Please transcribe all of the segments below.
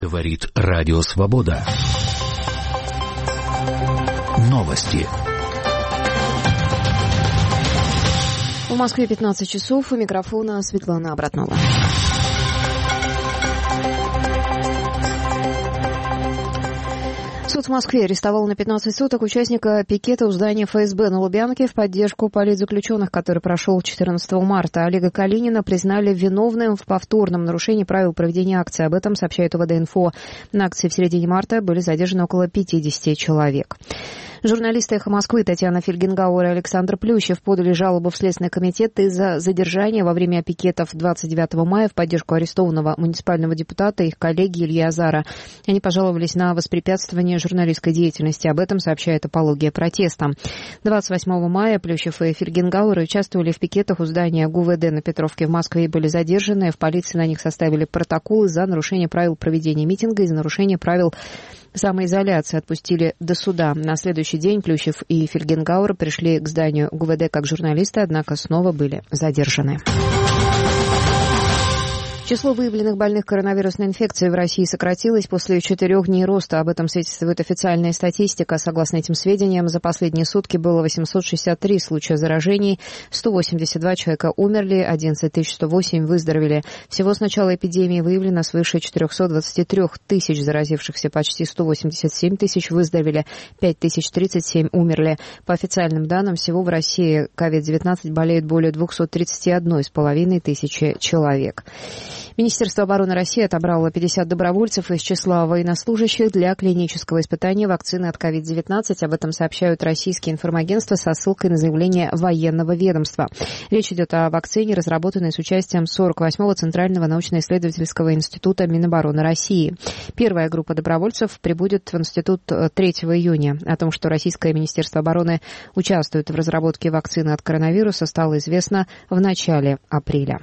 Говорит Радио Свобода. Новости. В Москве 15 часов. У микрофона Светлана Обратнова. Суд в Москве арестовал на 15 суток участника пикета у здания ФСБ на Лубянке в поддержку политзаключенных, который прошел 14 марта. Олега Калинина признали виновным в повторном нарушении правил проведения акции. Об этом сообщает УВД-Инфо. На акции в середине марта были задержаны около 50 человек. Журналисты «Эхо Москвы» Татьяна Фельгенгауэр и Александр Плющев подали жалобу в Следственный комитет из-за задержания во время пикетов 29 мая в поддержку арестованного муниципального депутата и их коллеги Ильи Азара. Они пожаловались на воспрепятствование журналистской деятельности. Об этом сообщает «Апология протеста». 28 мая Плющев и Фельгенгауэр участвовали в пикетах у здания ГУВД на Петровке в Москве и были задержаны. В полиции на них составили протоколы за нарушение правил проведения митинга и за нарушение правил самоизоляции. Отпустили до суда. На следующий день Плющев и Фельгенгауэр пришли к зданию ГУВД как журналисты, однако снова были задержаны. Число выявленных больных коронавирусной инфекцией в России сократилось после 4 дней роста. Об этом свидетельствует официальная статистика. Согласно этим сведениям, за последние сутки было 863 случая заражений, 182 человека умерли, 11 108 выздоровели. Всего с начала эпидемии выявлено свыше 423 тысяч заразившихся, почти 187 тысяч выздоровели, 5037 умерли. По официальным данным, всего в России COVID-19 болеют более 231,5 тысячи человек. Министерство обороны России отобрало 50 добровольцев из числа военнослужащих для клинического испытания вакцины от COVID-19. Об этом сообщают российские информагентства со ссылкой на заявление военного ведомства. Речь идет о вакцине, разработанной с участием 48-го Центрального научно-исследовательского института Минобороны России. Первая группа добровольцев прибудет в институт 3 июня. О том, что российское Министерство обороны участвует в разработке вакцины от коронавируса, стало известно в начале апреля.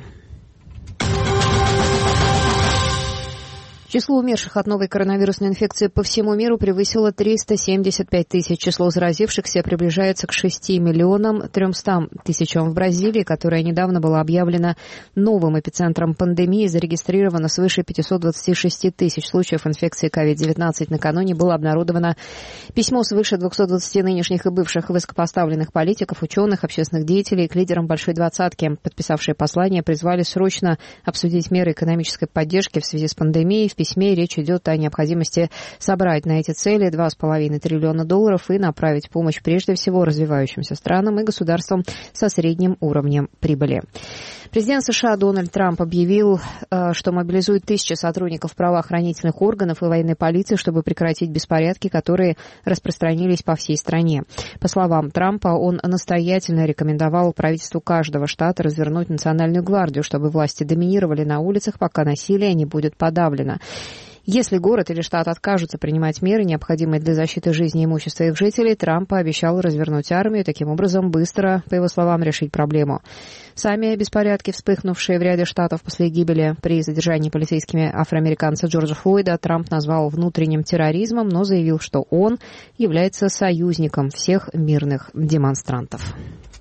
Число умерших от новой коронавирусной инфекции по всему миру превысило 375 тысяч. Число заразившихся приближается к 6 миллионам 300 тысячам. В Бразилии, которая недавно была объявлена новым эпицентром пандемии, зарегистрировано свыше 526 тысяч случаев инфекции COVID-19. Накануне было обнародовано письмо свыше 220 нынешних и бывших высокопоставленных политиков, ученых, общественных деятелей к лидерам Большой Двадцатки. Подписавшие послание призвали срочно обсудить меры экономической поддержки в связи с пандемией. В письме речь идет о необходимости собрать на эти цели $2,5 триллиона и направить помощь прежде всего развивающимся странам и государствам со средним уровнем прибыли. Президент США Дональд Трамп объявил, что мобилизует 1000 сотрудников правоохранительных органов и военной полиции, чтобы прекратить беспорядки, которые распространились по всей стране. По словам Трампа, он настоятельно рекомендовал правительству каждого штата развернуть национальную гвардию, чтобы власти доминировали на улицах, пока насилие не будет подавлено. Если город или штат откажутся принимать меры, необходимые для защиты жизни и имущества их жителей, Трамп пообещал развернуть армию и таким образом быстро, по его словам, решить проблему. Сами беспорядки, вспыхнувшие в ряде штатов после гибели при задержании полицейскими афроамериканца Джорджа Флойда, Трамп назвал внутренним терроризмом, но заявил, что он является союзником всех мирных демонстрантов.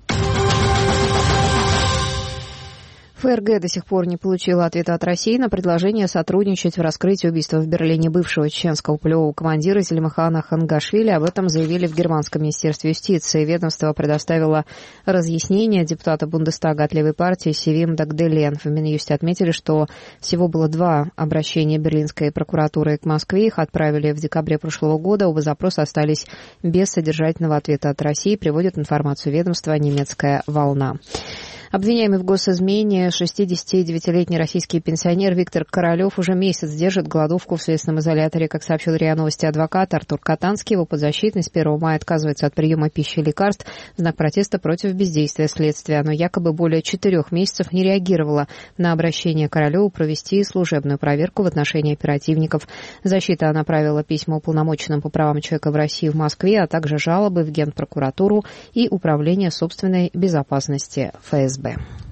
ФРГ до сих пор не получила ответа от России на предложение сотрудничать в раскрытии убийства в Берлине бывшего чеченского полевого командира Зелимхана Хангашвили. Об этом заявили в германском министерстве юстиции. Ведомство предоставило разъяснение депутата Бундестага от левой партии Севим Дагделен. В Минюсте отметили, что всего было 2 обращения берлинской прокуратуры к Москве. Их отправили в декабре прошлого года. Оба запроса остались без содержательного ответа от России, приводит информацию ведомства «Немецкая волна». Обвиняемый в госизмене 69-летний российский пенсионер Виктор Королев уже месяц держит голодовку в следственном изоляторе. Как сообщил РИА Новости адвокат Артур Катанский, его подзащитный с 1 мая отказывается от приема пищи и лекарств в знак протеста против бездействия следствия. Оно якобы более 4 месяцев не реагировало на обращение Королева провести служебную проверку в отношении оперативников. Защита направила письма уполномоченным по правам человека в России в Москве, а также жалобы в Генпрокуратуру и Управление собственной безопасности ФСБ.